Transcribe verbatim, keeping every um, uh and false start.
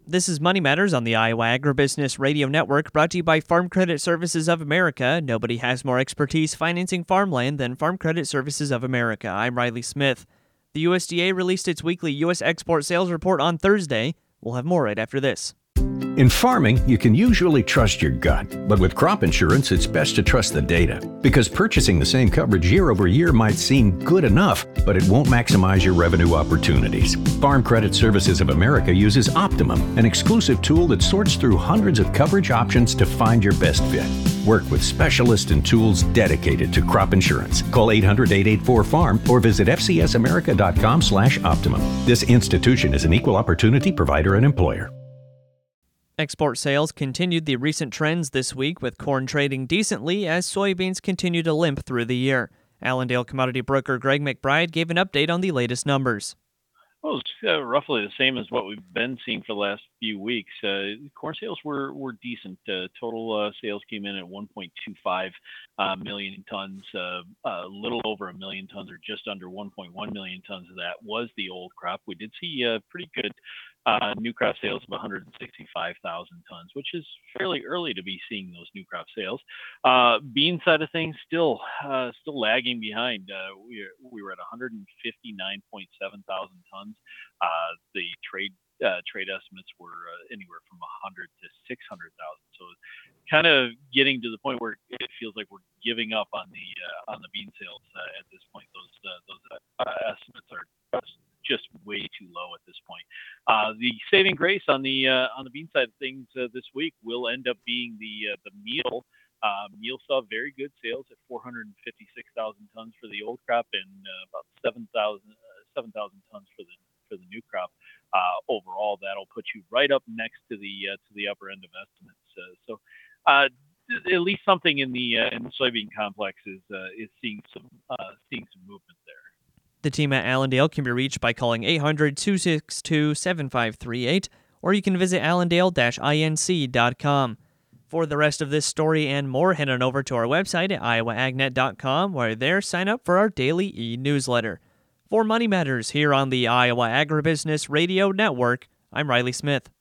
This is Money Matters on the Iowa Agribusiness Radio Network, brought to you by Farm Credit Services of America. Nobody has more expertise financing farmland than Farm Credit Services of America. I'm Riley Smith. The U S D A released its weekly U S export sales report on Thursday. We'll have more right after this. In farming, you can usually trust your gut, but with crop insurance, it's best to trust the data. Because purchasing the same coverage year over year might seem good enough, but it won't maximize your revenue opportunities. Farm Credit Services of America uses Optimum, an exclusive tool that sorts through hundreds of coverage options to find your best fit. Work with specialists and tools dedicated to crop insurance. Call eight hundred, eight eight four, farm or visit f c s america dot com slash optimum. This institution is an equal opportunity provider and employer. Export sales continued the recent trends this week, with corn trading decently as soybeans continue to limp through the year. Allendale commodity broker Greg McBride gave an update on the latest numbers. Well, it's uh, roughly the same as what we've been seeing for the last few weeks. Uh, corn sales were, were decent. Uh, total uh, sales came in at one point two five uh, million tons. Uh, a little over a million tons, or just under one point one million tons of that was the old crop. We did see uh, pretty good uh, new crop sales of one hundred sixty-five thousand tons, which is fairly early to be seeing those new crop sales. Uh, bean side of things still uh, still lagging behind. Uh, we we were at one hundred fifty-nine point seven thousand tons. Uh, the trade uh, trade estimates were uh, anywhere from one hundred to six hundred thousand. So, kind of getting to the point where it feels like we're giving up on the uh, on the bean sales uh, at this point. Those uh, those uh, estimates are just way too low at this point. Uh, the saving grace on the uh, on the bean side of things uh, this week will end up being the uh, the meal. Uh, meal saw very good sales at four hundred fifty-six thousand tons for the old crop and uh, about seven thousand uh, seven thousand tons for the for the new crop. Uh, overall, that'll put you right up next to the uh, to the upper end of estimates. Uh, so, uh, at least something in the uh, in the soybean complex is uh, is seeing some uh, seeing some movement there. The team at Allendale can be reached by calling eight hundred, two six two, seven five three eight, or you can visit allendale dash inc dot com. For the rest of this story and more, head on over to our website at iowa agnet dot com, where there sign up for our daily e-newsletter. For Money Matters here on the Iowa Agribusiness Radio Network, I'm Riley Smith.